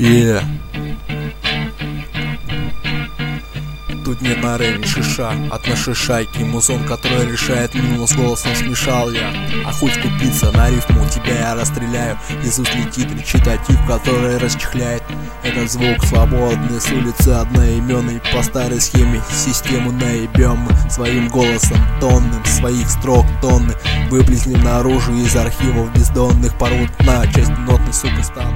Yeah. Тут нет на рейне шиша от нашей шайки. Музон, который решает минус, голосом смешал я. А хоть купиться на рифму, тебя я расстреляю. Из уст летит речитатив, который расчехляет. Этот звук свободный, с улицы одноименный. По старой схеме систему наебем мы своим голосом тонным, своих строк тонны. Выплеснем наружу из архивов бездонных. Порвут на часть нотный, сука, стан.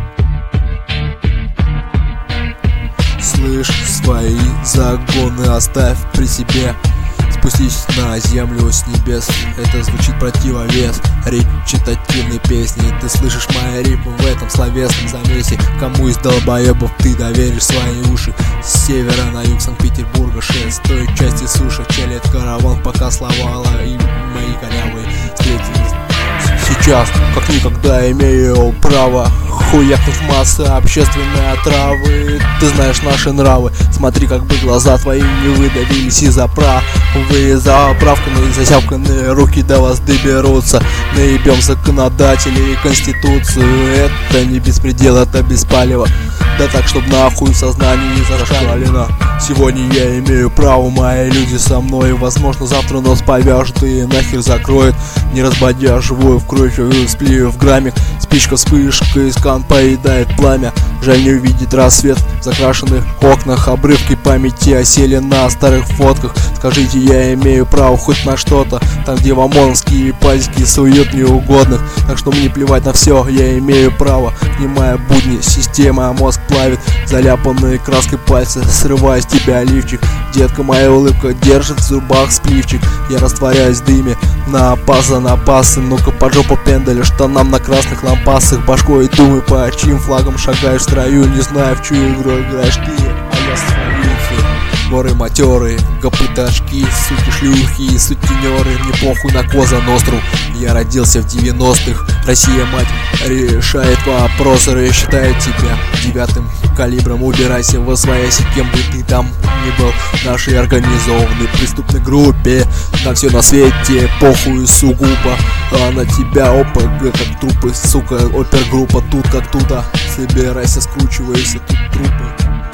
Слышь, свои загоны оставь при себе. Спустись на землю с небес. Это звучит противовес речитативной песни. Ты слышишь мои рифмы в этом словесном замесе. Кому из долбоебов ты доверишь свои уши? С севера на юг Санкт-Петербурга 6 той части суши. Челет караван, пока слова и мои корявые встретились. Сейчас, как никогда, имею право хуякнуть в массы общественной отравы. Ты знаешь наши нравы. Смотри, как бы глаза твои не выдавились из-за правы. Заправканные, засявканные руки до вас доберутся. Наебем законодателей и конституцию. Это не беспредел, это беспалево. Да так, чтоб нахуй в сознании не зашкалено. Сегодня я имею право, мои люди со мной. Возможно, завтра нас повяжут и нахер закроют. Не разбодя живую в кровь, сплю в граммик. Спичка вспышка, искан поедает пламя. Жаль, не увидеть рассвет в закрашенных окнах. Обрывки памяти осели на старых фотках. Скажите, я имею право хоть на что-то. Там, где вам омонские пазики суют неугодных. Так что мне плевать на все, я имею право. Внимая будни, система, мозг плавит. Заляпанные краской пальцы, срывая с тебя лифчик. Детка, моя улыбка держит в зубах спливчик. Я растворяюсь в дыме, напасы. Ну-ка по жопу пендаля, штанам на красных лампасах. Башкой думай, по чьим флагом шагаешь в строю. Не знаю, в чью игру играешь ты, а я свою. Горы матеры, копыташки, суки шлюхи, сутенеры. Мне похуй на Коза Ностру. Я родился в 90-х. Россия, мать, решает вопросы, считает тебя 9-м калибром. Убирайся во свояси, кем бы ты там ни был. Нашей организованной преступной группе на все на свете похуй сугубо. А на тебя ОПГ как трупы, сука, опергруппа тут как туда. Собирайся, скручивайся, тут трупы.